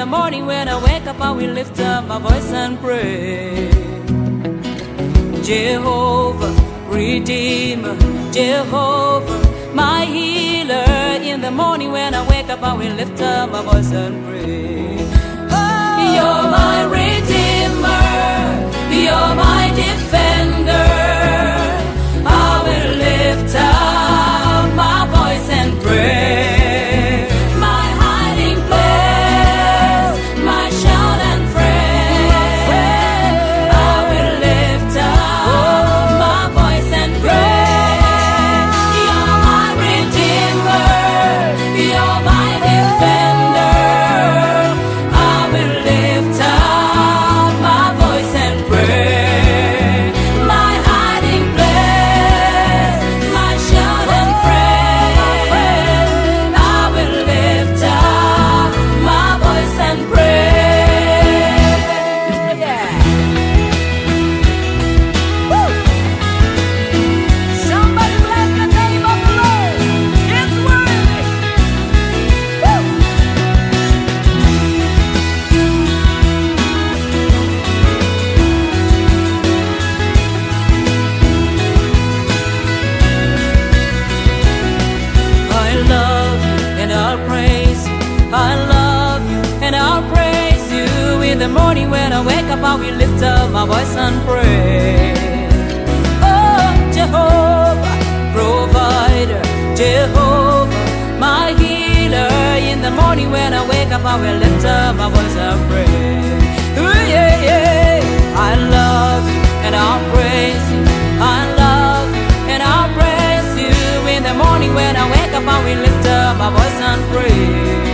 the morning when I wake up, I will lift up my voice and pray. Jehovah, Redeemer, Jehovah, my healer. In the morning when I wake up, I will lift up my voice and pray. Oh, you're my Redeemer, you're my defender. I will lift up my voice and pray. My hiding place, my shout and friend. I will lift up my voice and pray. You're my Redeemer, you're my defender. I will lift up my voice and pray. My hiding place, my shout and friend. I will lift up my voice and pray. Yeah. Woo. Somebody bless the name of the Lord. It's worthy. Woo. I love you and I'll praise you. I love you and I'll praise you. In the morning when I wake up, I will lift up my voice and pray. Oh, Jehovah, provider, Jehovah, my healer. In the morning when I wake up, I will lift up my voice and pray. Ooh, yeah, yeah. I love you and I'll praise you. I love you and I'll praise you. In the morning when I wake up, I will lift up my voice and pray.